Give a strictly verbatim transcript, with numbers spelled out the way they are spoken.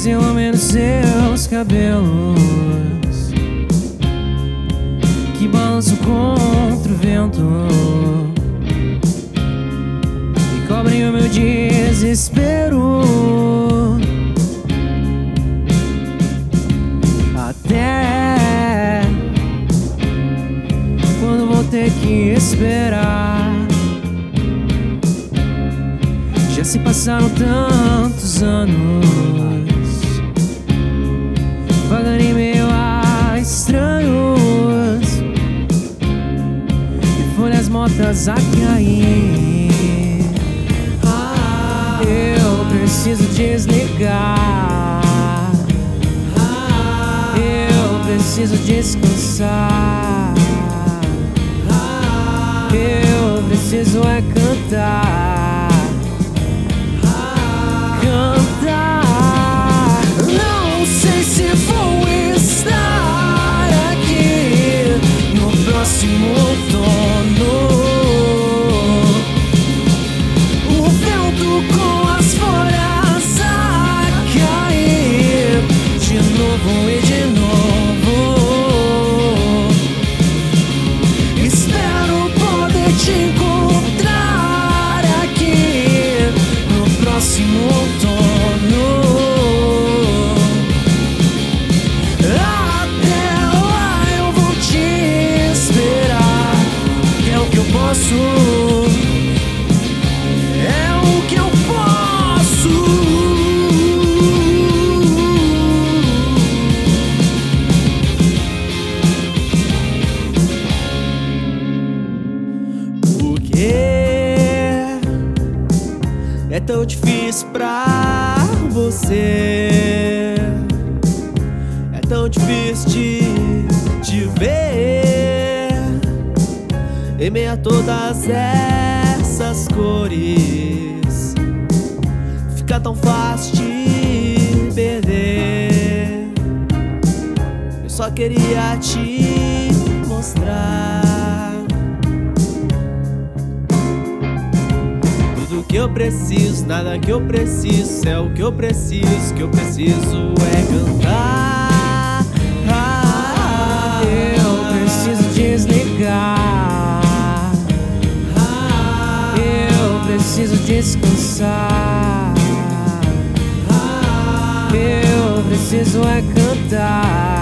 mas ilumina os seus cabelos que balançam contra o vento e cobrem o meu desespero. Até quando vou ter que esperar? Já se passaram tantos anos, devagarinho meio a estranhos, e folhas mortas a cair. Ah, eu preciso desligar, ah, eu preciso descansar, ah, eu preciso é cantar. Não sei se vou estar aqui no próximo outono. O vento com as folhas a cair de novo e de novo. Espero poder te encontrar aqui no próximo outono. É o que eu posso. Por que é tão difícil pra você? É tão difícil de te ver em meio a todas essas cores. Fica tão fácil de perder. Eu só queria te mostrar tudo que eu preciso, nada que eu preciso, é o que eu preciso, que eu preciso é cantar. Ah, eu preciso desligar, preciso descansar, eu preciso é cantar.